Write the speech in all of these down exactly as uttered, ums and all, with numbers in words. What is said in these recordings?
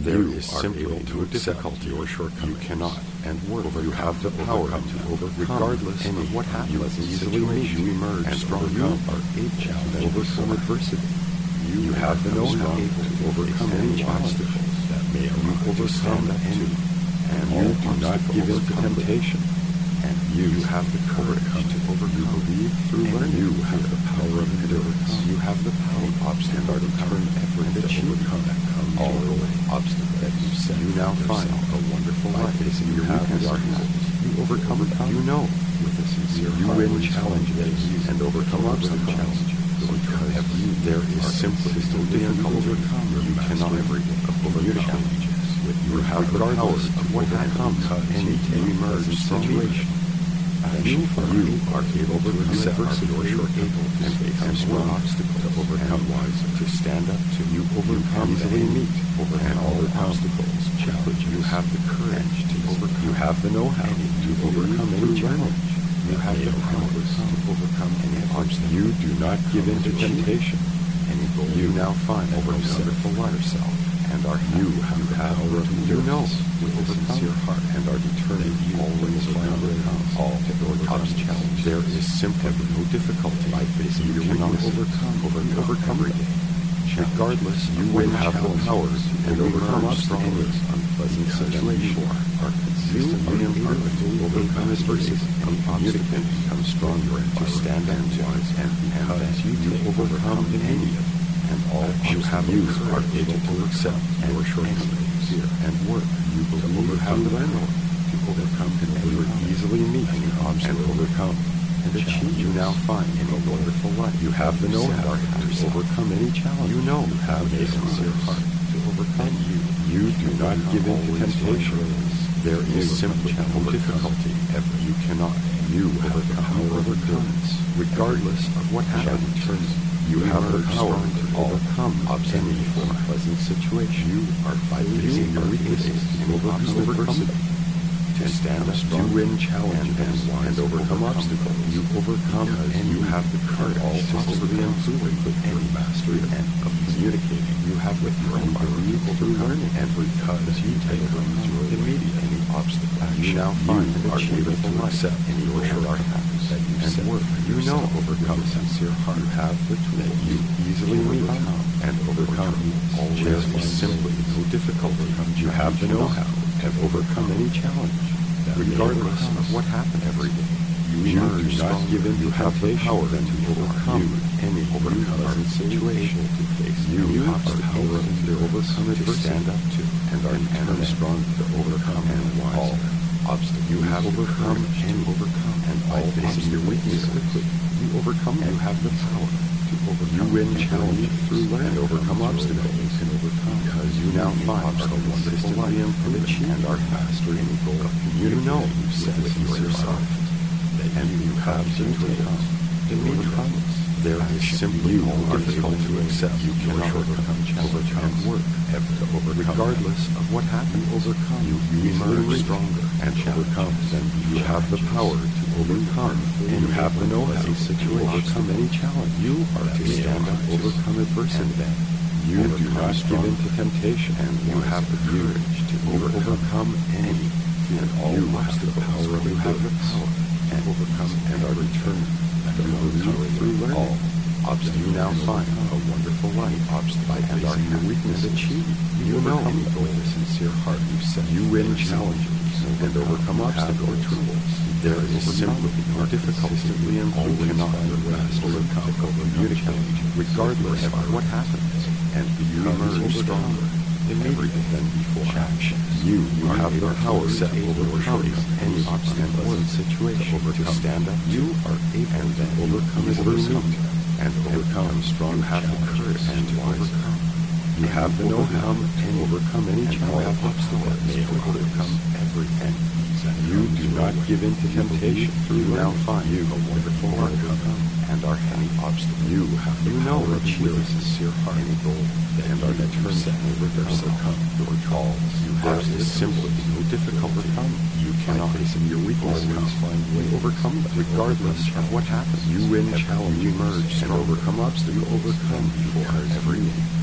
There is simply no difficulty or shortcoming. You cannot and work. You have the power to overcome, regardless of what happens. You easily meet, you emerge and stronger. You are able to overcome adversity. You have the know-how to overcome any obstacles that may arise. You overcome any, and you do not give in to temptation. And you have the courage to overcome. You believe through learning. You have the power of endurance. You have the power and are determined every to overcome that comes all the way. Obstacle that you set. You now find a wonderful life facing your weaknesses. You overcome it. You know with a sincere heart. You win challenges and overcome obstacles. Because there is simply no difficulty you cannot overcome challenges. You have the power of what comes any emergent situation. And you are able to accept your shortcomings and face one obstacle to overcome wise to stand up to. You overcome easily meet overcome all obstacles. Challenge. You have the courage to overcome. You have the know-how to overcome any challenge. You have the powers to overcome any obstacle. You do not give in to temptation. Any goal you now find over wonderful yourself. And are you have the power of you know with a sincere heart and are determined you always overcome all obstacles. There is simply no difficulty by facing you cannot overcome over overcome it. Regardless, you will have the power and overcome obstacles, unpleasant situations are consistently imperfect to overcome adversity. Any obstacle becomes stronger to stand up to and because you do overcome any of and all you have used are able to accept your shortcomings and work. You believe you have the power to overcome and ever easily meet any obstacle and overcome and achieve. You now find in a wonderful life. You have the know-how to overcome any challenge. You know you have a sincere heart to overcome. You you do not give in to temptation. There is simply no difficulty ever you cannot. You have the power of endurance, regardless of what happens. You have the power to overcome any unpleasant situation. You are by facing your weaknesses and overcome them. To stand up to win challenges and, and overcome obstacles. You overcome and you have the courage to overcome with any mastery and of communicating. You have with your own belief through learning and because you take your immediate any obstacle. You now find and are able to accept any shortcomings that you and work. You know overcome sincere heart. You have the tool that you easily overcome and overcome. Always is simply no difficulty. You have the know-how and overcome any challenge, regardless of what happens every day. You do not give in. You have the power to overcome any overcome situation to face. You have the power to overcome it, to stand up to, and are and strong to overcome and all obstacles. You have overcome and overcome, and by facing your weakness quickly, you overcome. You have the power to overcome. You win challenges through learning and overcome obstacles. You can overcome because you now find a wonderful life and achieve and are master any goal. You know you set with yourself. And you have to overcome. Overcome. There is simply no difficult to accept. You cannot overcome challenge and work ever to overcome. Regardless of what happens, you overcome. You, you emerge stronger and overcome. And you have the power to overcome. And you have the know-how to overcome any challenge. You are to stand up, overcome adversity. You do not give in to temptation, and you have the courage to overcome any. And all you have the power. You have the power. And overcome and are returned to believe through learning. All obstacles you now find a wonderful life. Obstacle and are your weakness achieved. You know with a sincere heart you set. You win challenges and overcome obstacles. There is simply no difficulty and you cannot overcome communicate regardless of what happens. And you emerge stronger immediately than before. You, you have the power to overcome any obstacle and situation to stand up. You are able to overcome adversity and overcome strong. You have the courage and to overcome. You have the know-how and overcome any challenge obstacle may overcome everything. You do not give in to temptation. You now find you a wonderful overcome and are any obstacle. You have the you know achieve a sincere heart any goal and are determined to overcome your calls. You have is simply no difficulty. You cannot face in your weakness. Always find way overcome them. Regardless of what happens, you win challenge, you emerge and overcome obstacles. You overcome before every day.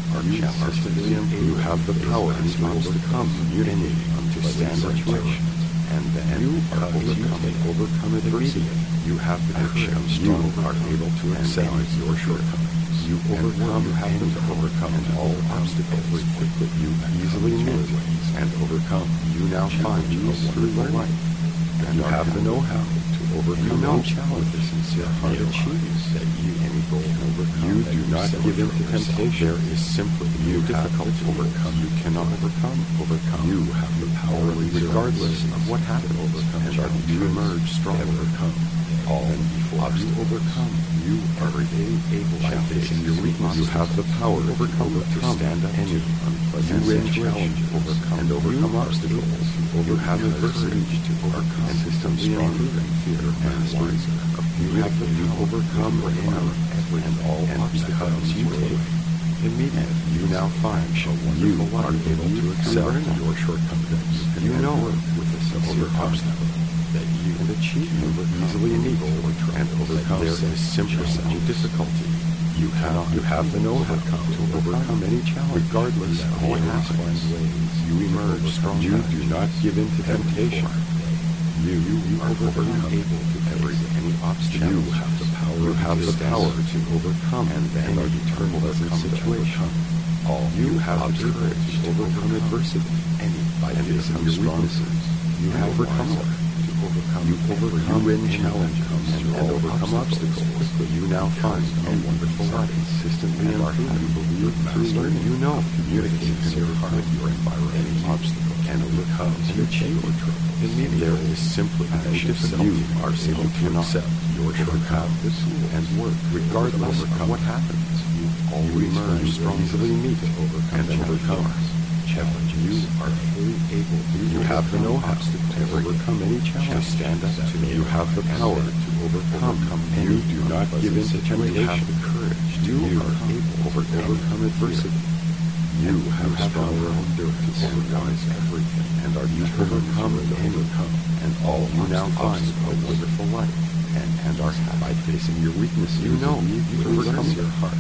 are consistently improved. You have the power to overcome any unpleasant situation. And then you are overcome and overcome adversity. You have the courage. You are able to accept your shortcomings. You overcome and overcome all obstacles quickly. You easily meet and overcome. You now find a wonderful life. And you have the know-how to overcome all challenges with a sincere heart achieves that you any goal overcome. You do not give in to temptation. There is simply you difficult to overcome. You cannot overcome. Overcome. You have the power regardless of what happened. Overcome. And you emerge strong. Overcome. All and before you overcome, you are able by facing your weakness. You have the power to overcome, to stand up any unpleasant situation, overcome and overcome obstacles. You have adversity to overcome, consistently improving fear and wiser. You have the you overcome every and all obstacles you take. Immediately, you now find you are able to accept your shortcomings. You know with a sincere obstacle that you can achieve you easily meet and overcome. There is simply no difficulty. You have you have the know-how to overcome any challenge, regardless of what happens. You emerge strong. You do not give in to temptation. You, you are overcome able to every any obstacle. You have the power. You have the power to overcome and then are determined in situation. All you have the courage to overcome adversity. Any by facing your weaknesses, you have overcome it. Overcome. You overcome when challenge comes and, and overcome obstacles. Quickly, you now find a wonderful life. Consistently and you believe through learning. You know communicating in your heart your environment. Any obstacle can overcome and achieve your trouble. There is simply no difficulty. You are able to accept your shortcomings and work regardless of what happens. You always emerge strong, easily meet and overcome. Challenge. You are fully able to. You have the know-how to overcome any challenge. To stand up to. You have the power to overcome. You do not give in to temptation. You have the courage. You are able to overcome adversity. You have strong endurance to overcome everything, and are you overcome and overcome, and all you now find a wonderful life, and and are by facing your weakness. You know you overcome your heart.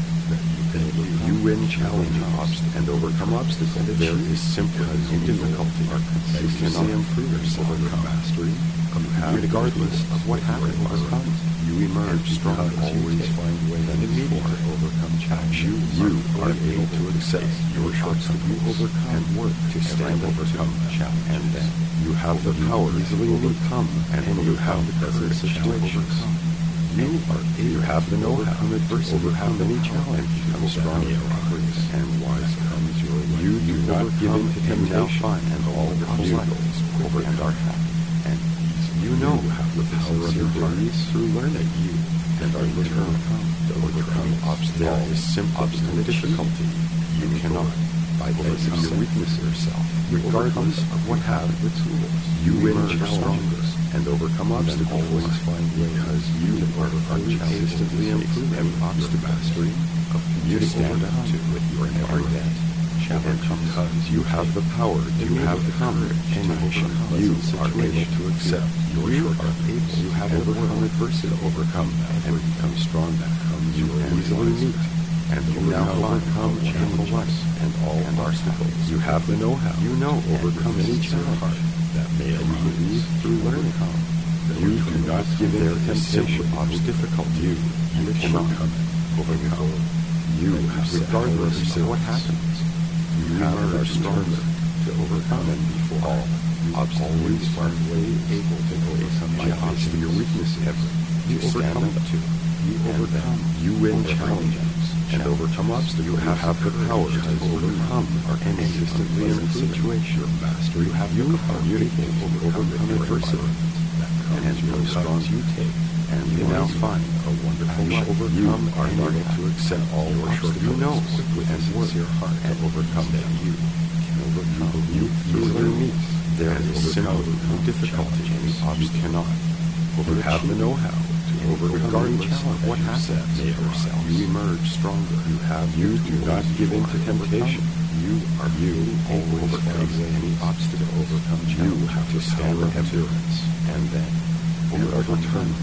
You win challenges and overcome obstacles. There is simply no difficulty. You cannot improve yourself. Overcome mastery. Regardless of what happens, you emerge strong. Always find ways and immediately overcome challenges. You, you are able to accept your shortcomings. You overcome and work to stand overcome challenge. And then you have the power to overcome, and you have the courage to overcome. You are you have the know-how to overcome any challenge, become strong and wise comes your way. You do not give in to temptation and all obstacles over and are happy. And you know have the power of your heart through learning you and are determined to overcome obstacles. There is simple obstacle difficulty. You cannot by facing your weakness yourself, regardless of what happens. The tools you emerge stronger and overcome obstacles. Always find ways because you are consistently improving obstacle mastery of you stand up to with your environment. And because you have the power, you have the courage, and you are able to accept your shortcomings. You have overcome adversity, overcome and become strong. You easily meet. And you now overcome wonderful life and all obstacles. You have the know-how. You know overcome any challenge that may arise through learning. You do not give in to temptation or difficulty. You, you cannot overcome. You, regardless of what happens, you are stronger to overcome and before all. You always are way able to overcome challenges. Your weakness ever. You stand up to. You overcome. You win challenges. And overcome obstacles. You have, have the power to overcome or consistently in a situation. Master, you have you communicate and overcome adversity. And no strong you take. And you now find a wonderful life. Overcome are able to accept all your shortcomings. You know with and sincere heart and overcome that you can overcome. You easily meet. There is simply no difficulty. You cannot. You have the know-how. Regardless of what happens, you emerge stronger. You have, you do not give in to temptation. You are you always face any obstacle. Overcome. You have to stand up endurance, and then you are determined to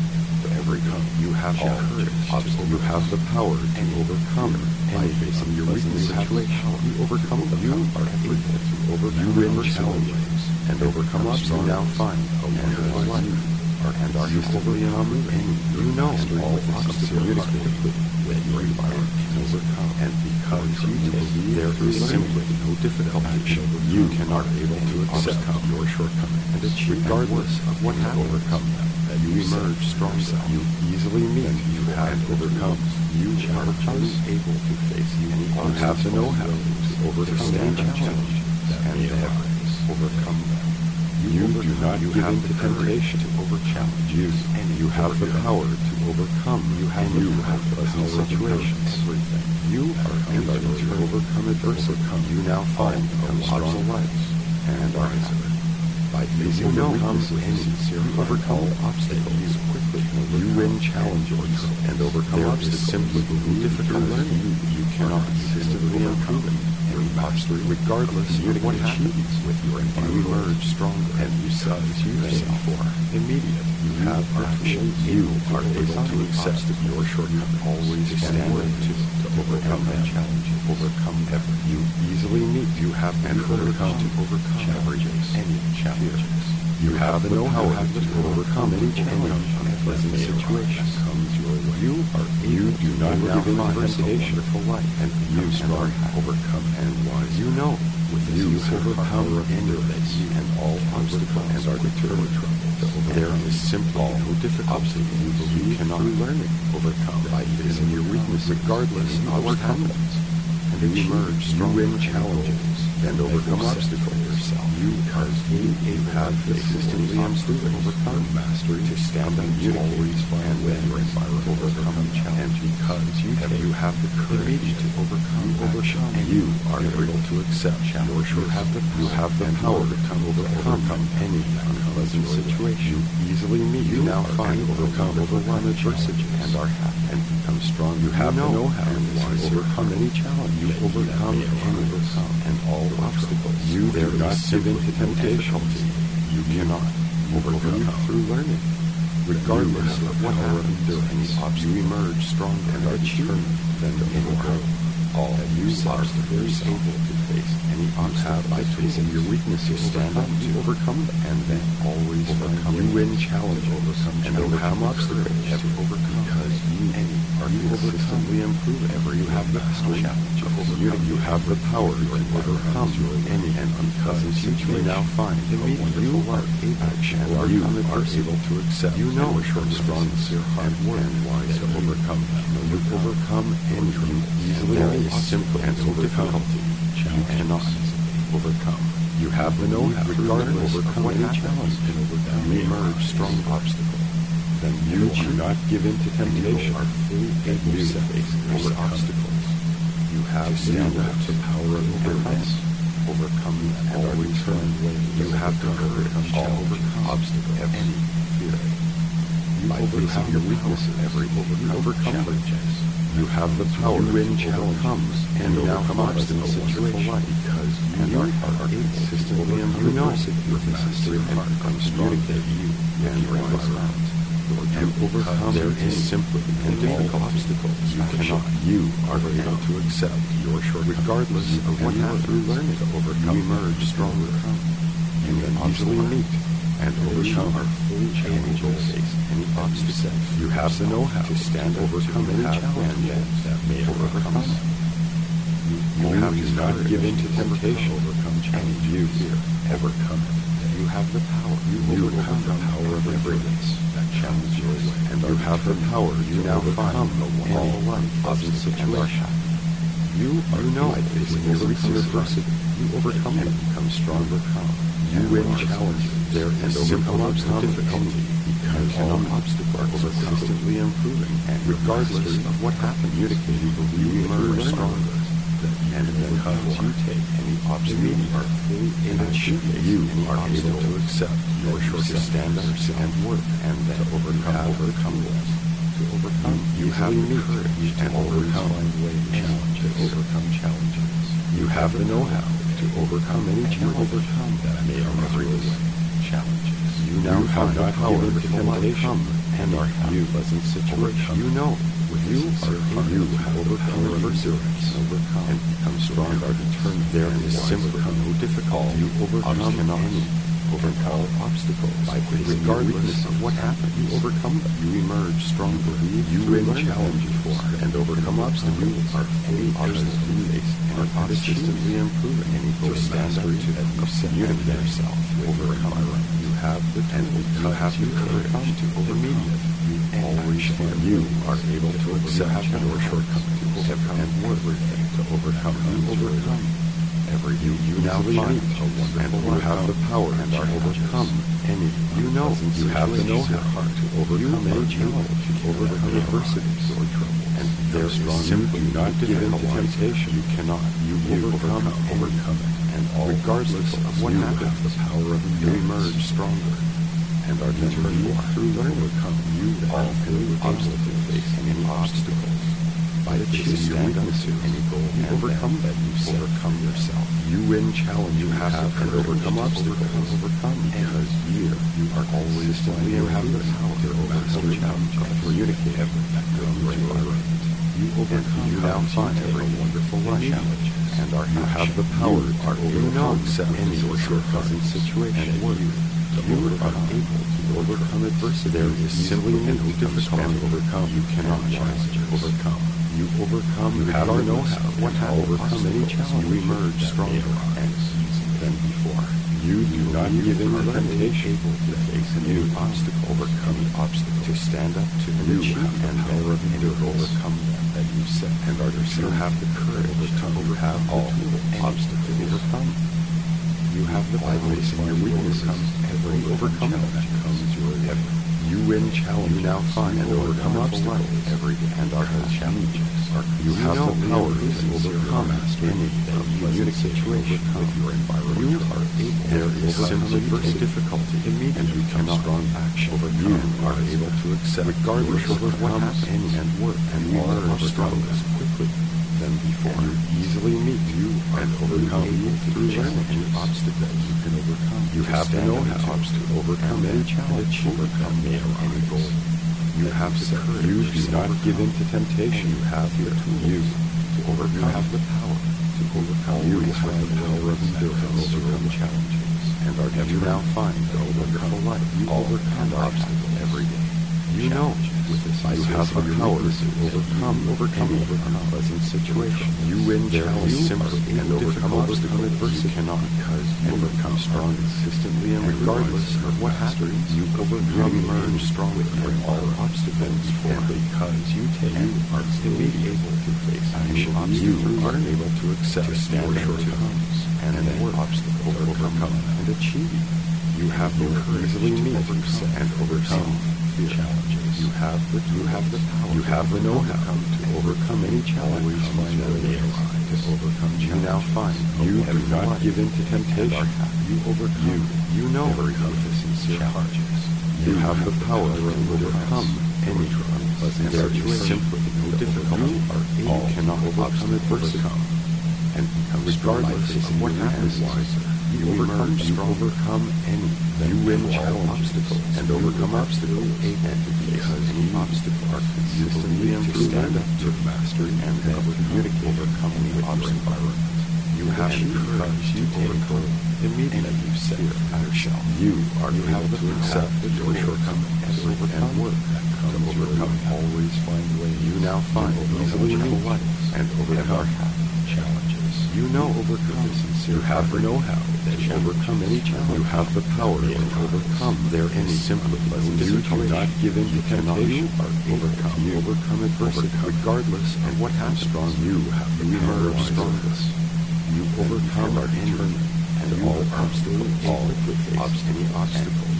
every come. You have the courage. You have the power to overcome by facing your weakness situation. You overcome them. You are able to overcome. You win challenges and overcome obstacles. You now find a wonderful life. And are easily overcome. You know all obstacles quickly with your environment can overcome. And because you believe there is simply no difficulty, you cannot able to accept your shortcomings and achieve, regardless of what happens, overcome them. That you emerge stronger. You easily meet. You have overcome. You are fully able to face any obstacle. You have to know how to overcome challenges and arise, overcome them. You, you do not you give in to temptation to over-challenge you, and you have the power to overcome. You have you have pleasant situations. Everything. You are able to overcome adversity. You now find a strong life and are happy. By facing your weaknesses and sincere, you overcome obstacles quickly. You win challenges and overcome obstacles. Simply difficult learning. You cannot consistently improve it. Obstacle, regardless of what happens with your environment, you emerge stronger and you substitute yourself for immediate. You have action. You are able to accept your shortcomings. Always stand to to overcome that challenge. Overcome every. You easily meet. You have and overcome to overcome challenges. Any challenges. You have the know-how to overcome any challenge, unpleasant situation comes your way. You are you do not give in to temptation for life, and you strong, overcome, and wise. You know, with you overcome any limits and all obstacles and are determined troubles. There is simply no difficulty you believe cannot learning overcome by facing your weakness, regardless of what happens. And you emerge strong in challenges and overcome obstacles yourself. You because you have consistently improved overcome mastery to stand up you always find when your environment overcome challenge because you have you have the courage to overcome overcome and you are able to accept challenge. You have the you have the power to come overcome any unpleasant situation. You easily meet. You now find overcome overcome adversity and are happy and become strong. You have the know-how to overcome any challenge. You overcome and overcome and all obstacles. You do not give in to temptation. You cannot overcome through learning. Regardless of what happens, any obstacle, you emerge stronger and are determined than to overcome. All you are first able to face any obstacle by facing your weaknesses, stand up to overcome them, and then always overcome. You win challenge, overcome, and overcome obstacles to overcome because you any are consistently improving. Ever you have the challenge of overcome. You have the power to overcome any and unpleasant situation. You now find a wonderful life. Action. You are able to accept. You know your strong and work wise to overcome them. You overcome any you easily. There is simple and so difficulty. You cannot overcome. You have the know-how to overcome any challenge. You emerge strong obstacle. Then you do not give in to temptation. You are fully able to face any obstacles. You have stand up to power of overcome. Overcome and always turn away. You have the courage to overcome obstacles. Any fear. You overcome your weaknesses. Every overcome challenges. You have the power to win challenges and overcome obstacles in life because you are consistently and you know your mastery and become strong that you and your environment. And overcome there is simply and difficult obstacles. You cannot. You are able to accept your shortcomings regardless of what happens through learning to overcome. You emerge stronger. You can easily meet and overcome are fully challenges any obstacle. You have the know-how to stand overcome any challenge that may overcome. You, you have to not give in to temptation, overcome challenge. You fear ever come. You have the power. You, you overcome the power of everything that challenges your way. And you have the power. You now overcome all life obstacles situation. You are know facing every adversity. You overcome and become stronger. You win challenges there and overcome difficulty because all obstacles are consistently improving and regardless of what happens, you believe you emerge stronger. And because you take any obstacle, you are fully able to you are able to accept your shortcomings, standards and work, and then overcome overcome this. To overcome, you have the courage and overcome challenges. To overcome challenges, you have the know-how to overcome any challenge overcome that may arise. Challenges. You now have the power to temptation and are you pleasant situation. You know, with you are you have overcome adversity, overcome and become strong. And are determined. There is simply no difficulty. You overcome any. Overcome all obstacles by facing regardless of what happens. You overcome them. You emerge stronger. You win challenges before and overcome obstacles. You are any obstacle you face and are consistently improving. Any to stand up to and communicate yourself overcome. You have the and you have the courage to overcome. You always find you are able to accept your shortcomings to overcome and everything to overcome. You overcome. Every you, you now find and you have the power and are overcome any. You know you have the know-how to overcome any challenge, to overcome adversities or trouble. And there is simply not give in to temptation. You cannot. You overcome, overcome it. And all regardless of what happens, the power of you emerge stronger and are determined through learning to overcome. You all through obstacles face any obstacles. By choosing your weakness to any goal, you overcome that. You overcome yourself. You win challenge. You have to overcome obstacles. Overcome because you you are always consistently you have the power to overcome challenge and communicate everything to your environment. You overcome. You now find every wonderful life challenge and are you have the power to overcome any shortcoming situation. You are able to overcome adversity. There is simply no difficulty to overcome. You cannot challenge overcome. You overcome, you have our know-how, what how overcome any challenge. You emerge stronger and than before. You do not give in to temptation to face a new obstacle, overcome the obstacle, to stand up to and achieve and power of to overcome them that you set and are you have the courage to overcome all obstacles to overcome. You have the power in your weakness comes every overcome that comes your way. You win challenge. You now find and overcome obstacles every day and are challenges. You have the power to overcome any unique situation with your environment. You are able. There is simply a difficulty and you cannot strong action. Over you are able to accept regardless of what happens and work and learn stronger quickly than before. And you easily meet you and overcome through learning any obstacle you can overcome. You have the know-how to overcome any challenge, overcome any goal. You have the courage. You do not give in to temptation. You have your tools to overcome. You have the power to overcome. You have the power of endurance to overcome challenges. And are you now find the wonderful life. You overcome obstacles every day. You know with this you have the power to overcome, overcome, overcome unpleasant situation. You win challenges simply and overcome obstacles adversity. You cannot because you overcome strong consistently and regardless of what happens. You overcome emerge strong with all obstacles and because you take you are immediately able to face any obstacle. You are able to accept your shortcomings and then obstacles overcome and achieve. You have the courage to meet and overcome challenges. You have the you have the power. You have the know-how to overcome any challenge. Always find a way to overcome. You now find you do not give in to temptation. You overcome. You you know overcome the sincere challenges. You have the power to overcome any unpleasant situation. Simply no difficulty. You cannot overcome adversity. And regardless of what happens, you overcome, you overcome any. You win challenge obstacles and overcome obstacles. And because any obstacle are consistently to stand up to mastery and then communicate, overcome any obstacle. You have the courage you take immediately. You set yourself. You are you have to accept your shortcomings and overcome work that comes to overcome. Always find ways. You now find easily in life and overcome challenges. You know overcome. You have the know-how that you overcome any challenge. You have the power to overcome their any simply pleasant you do not give in to temptation. You are overcome. You overcome adversity regardless of what happens. Strong you have the power of strongest. You overcome our turn and all obstacles, all any obstacles.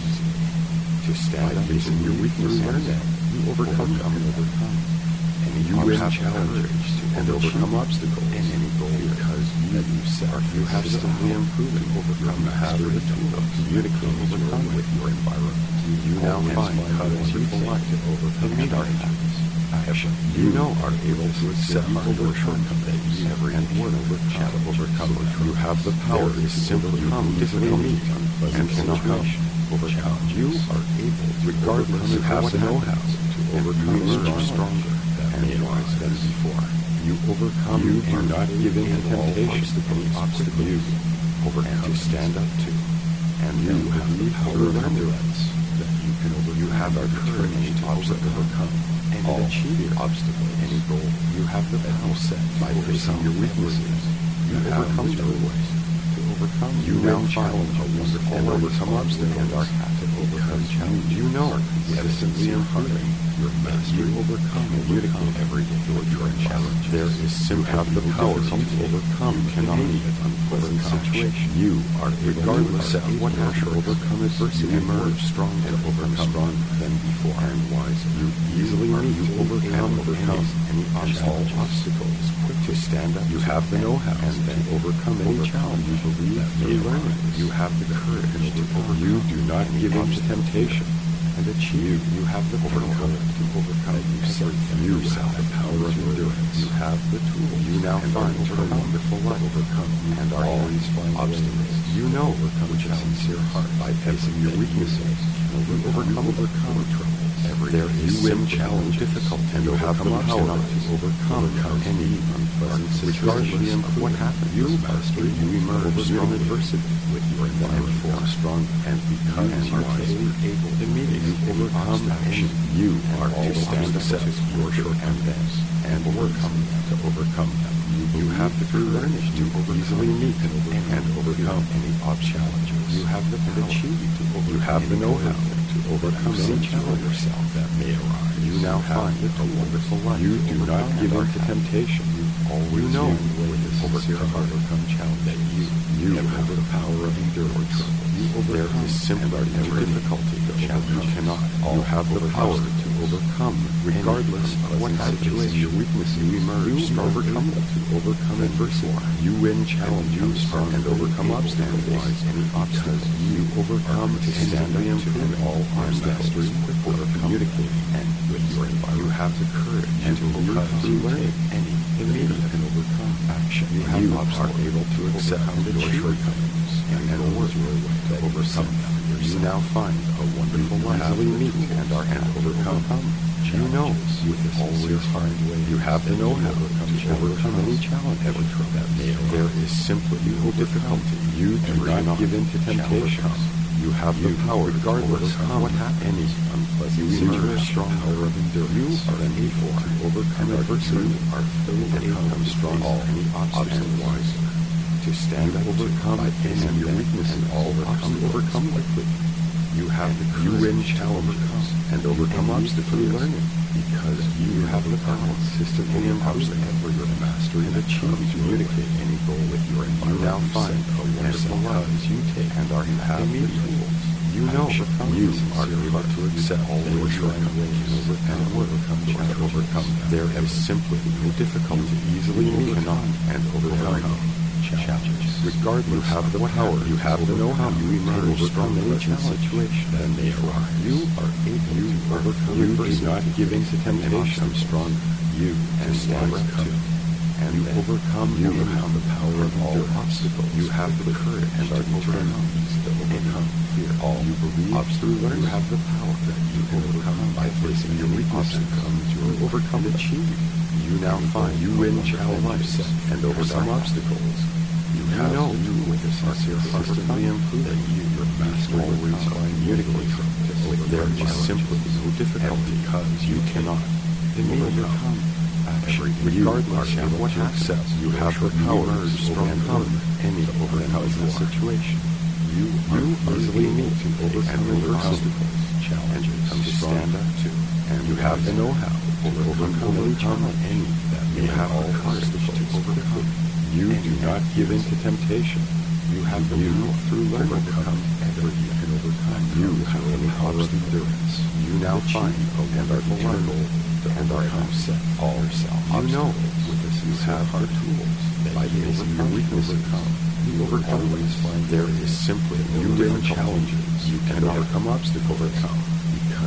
To stand up using your weakness, learn that you overcome them and overcome. And you win challenges and overcome obstacles in any goal because you, you, set, you have simply improved and overcome the habit of communicating overcome with your environment. You now find how wonderful life to overcome challenges. You know are able to accept your shortcomings every and overcome overcome. You have the power to simply overcome difficulties and cannot overcome. You are able, regardless of what the know-how, to overcome and stronger and wiser than before. You overcome. You do not give in to temptation. Any obstacle you overcome to stand up to, and you have the power of endurance that you can over. You have the courage to overcome and achieve obstacle, any goal. You have the power set by facing your weaknesses. You overcome your ways. Overcome. You now challenge a wonderful and overcome obstacles and are happy to overcome challenge. You know innocently and heartily your mastery. You overcome and communicate every day your challenge. There is simply have the power to overcome. You cannot meet an unpleasant situation. You are regardless of what happens. Overcome adversity. Emerge strong and overcome stronger than before and wiser. You easily meet. You overcome overcome any obstacles. Quick to stand up. You have the know-how and then overcome any challenge. You believe. You learn. You have the courage to overcome. You do not give in to temptation and achieve. You have the power to overcome. You have the power of endurance. You have the tools. You now find a wonderful life overcome and are always find obstacles. You know overcome with a sincere heart by facing your weaknesses. You overcome overcome troubles. Every there is some challenge difficult and you have the power to overcome any unpleasant situation of what happened. You master, you emerge from adversity with your therefore strong and because you are able immediately to overcome action. You are to stand up to your shortcomings and overcome to overcome them. You, you have the courage to easily meet and overcome any challenges. You have the power to overcome. You have the know-how to overcome any challenge yourself that may arise. You now find a wonderful life. You do not give in to temptation. You always know with a sincere heart overcome challenge that you you have the power of endurance. You there is simply no difficulty to challenge. You cannot. You have the power to overcome, regardless of what situation your weakness you emerge. You overcome them to overcome adversity. You win challenges and overcome obstacles. Any obstacles you overcome to stand up to and all obstacles quickly communicating and with your environment. You have the courage and to overcome learning any immediate and overcome action. You have are able to accept your shortcomings and work your way to overcome them. You now find a wonderful life. You meet and are and overcome. You know you always find ways. You have the know-how to overcome any challenge ever that may arise. There is simply no difficulty. You do not give in to temptation. You have the power, regardless of what happens. Any unpleasant situation, strong power of endurance. You are able to overcome adversity. You are filled and become strong. All any obstacle wiser. To stand up, overcome, by facing your weakness and all overcome, overcome quickly. You have the you win challenges and overcome obstacles learning because you have the power consistently empower for your mastery and achieve communicate any goal with your environment. You now find a wonderful life you take and are you have the tools. You know you are able to accept all your shortcomings and overcome and overcome. There is simply no difficulty easily meet and overcome challenges. Regardless, you have the power, you have the know-how, you emerge from any situation that may arise. You are able to overcome. You do not give in to temptation. Strong, you and stand up to, and you overcome. You have the power of all obstacles. You have the courage and are determined to overcome fear. All you believe obstacles. You have the power that you overcome by facing your weaknesses. You overcome, achieve. You now find you win challenges and overcome obstacles. You have know you with a sincere heart constantly improve that you, your master, always find communicate. There is simply no difficulty because you cannot overcome action. Regardless of what happens, you have the power to overcome any overcome situation. You you easily meet and overcome obstacles, challenges, and stand up to, and you have the know-how to overcome any challenge any that may have all obstacles to overcome. You do not give in to temptation. You have the will through learning to overcome every you can overcome. You have the power of endurance. You now find a wonderful life to overcome set all yourself. You know with this you have the tools by facing your weaknesses. You overcome always find there is simply no different challenges. You can overcome obstacles overcome because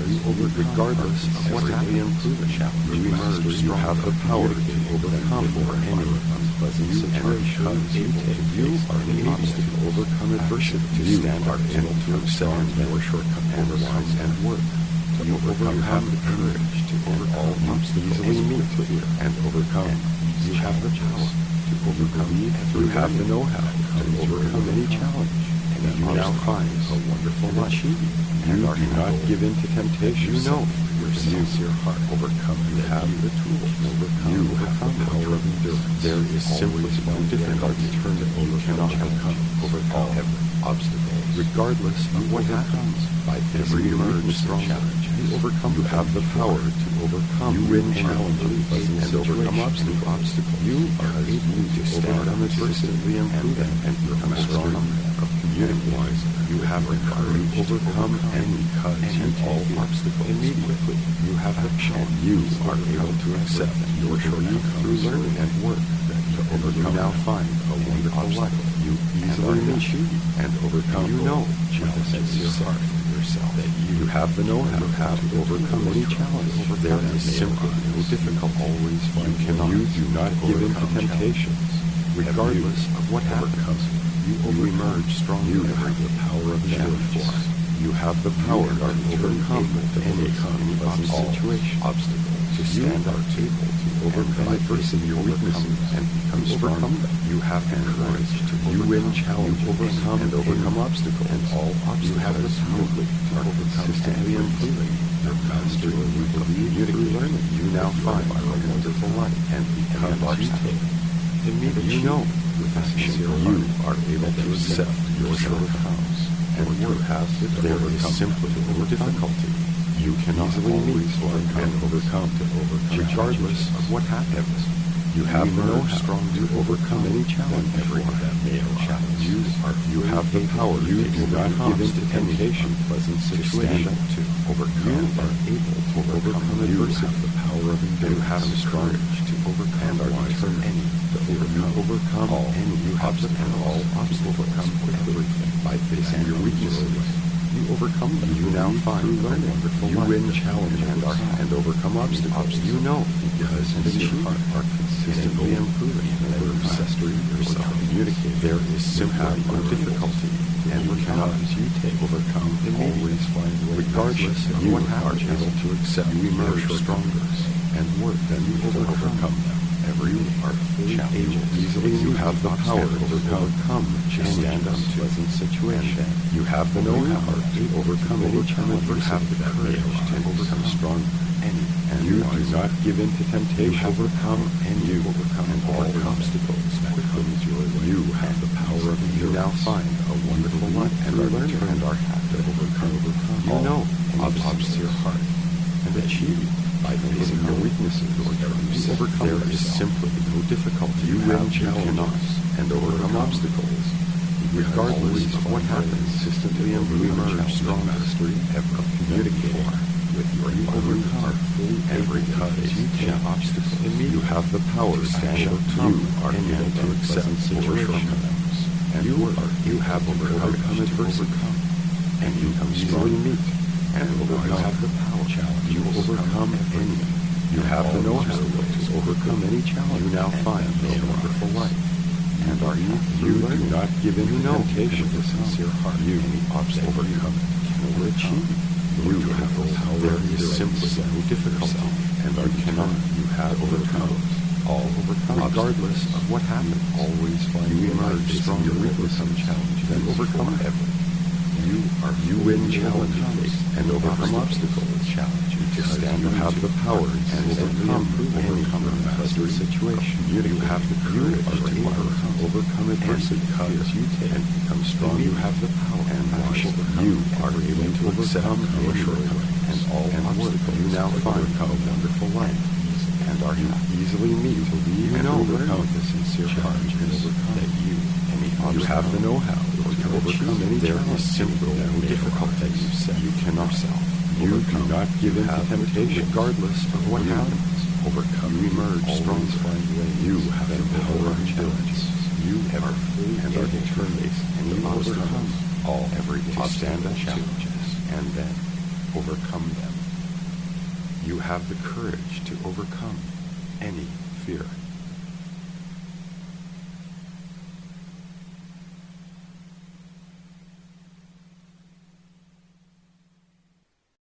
You overcome regardless of what happens. You emerge. You have the power to overcome any unpleasant situation. You are able to overcome adversity. You stand are able to accept your shortcomings and work. You overcome have the courage to overcome all obstacles and meet fear and overcome. You have the power to overcome. You have the know-how to overcome any challenge. And you now find a wonderful life. You do not give in to temptation. You know your sincere heart overcome. You have the tools. Overcome. You have the power of endurance. There is simply no difficulty to you cannot overcome. Overcome every obstacle, regardless of what happens. By every emergence challenge, you overcome. You have the power to overcome. You win challenges and overcome obstacles. You are able to stand on adversity and improve and become strong. Community-wise, you have the courage to overcome any and all obstacles immediately. You have the power. You are able to accept your shortcomings through learning and work. To overcome, now find a wonderful life. You easily achieve and overcome. You know with a sincere heart for yourself that you have the know-how to overcome any challenge. There is simply no difficult. Always find. You cannot. You do not give in to temptations, regardless of what happens. You emerge strong. You have the power of challenge. You have the power to overcome any unpleasant situation, obstacles. To stand are able to overcome adversity, your weaknesses, and become strong. You have the courage to you win challenges, overcome and overcome obstacles, and all obstacles. You have the power to overcome consistently improving your mastery. You believe through learning. You now find a wonderful life and become obstacles. Immediately, you know. With a sincere you are able to accept your shortcomings and work past it. There is simply no difficulty. You can easily meet and overcome to overcome, regardless of what happens. You have no strong to overcome any challenge. Everyone that may challenge you are you have the power. You do not give in to temptation, pleasant situation to overcome. You are able to overcome adversity. You have the power of endurance. You have the courage to overcome and are determined any. You overcome all any. You have the power. All obstacles overcome everything by facing your weaknesses. You overcome them. You now find a wonderful life. You win challenges and, are, and overcome obstacles. You know because and your heart are consistently improving and over mastery yourself. Communicate. There is simply no difficulty and you cannot you take overcome and always find ways. Regardless of what happens, are able to accept. You emerge stronger and work than you overcome them. Every are fully able easily. You have the power to overcome and stand up to pleasant situation. You have the know-how to overcome any challenge. You have the courage to overcome strong. Any and you do not give in to temptation. You overcome and you overcome all obstacles that comes your way. You have the power of you now find a wonderful life and are learning and are happy to overcome. Overcome. You know obstacles to your heart and achieve. By facing your weaknesses or triumphs, overcome. There is simply no difficulty. You win challenges and overcome obstacles. Regardless of what happens, consistently and you emerge strong mastery ever of communicating with your overcome every cause you can obstacle. You have the power to stand up. You are able to accept situations, and you are you have overcome adversity, and you come strong meet. And overcome have the power challenge. You overcome any. You have the know-how to overcome any challenge. You now find a wonderful life. And are you? You do not give in to temptation with a sincere heart. You obstacle overcome can achieve. You have the power. There is simply no difficulty, and are cannot. You have overcome all overcome. Regardless of what happens, always find you emerge stronger with some challenge and overcome every. You are you win challenges and overcome obstacles. Challenge you to stand. You have the power and overcome overcome a mastery situation. You have the courage to overcome overcome adversity because you take and become strong. You have the power and you are able to overcome your shortcomings and all obstacles. You now find a wonderful life and are you easily meet to lead and overcome with a sincere heart and overcome that you any you have the know-how. To overcome any there is simply no difficulty you set. You cannot self. You do not give in to temptation, regardless of what happens. Overcome. You emerge strong. Find way. You have the power of endurance. You ever free and are determined, and you overcome all every day. Stand challenges and then overcome them. You have the courage to overcome any fear.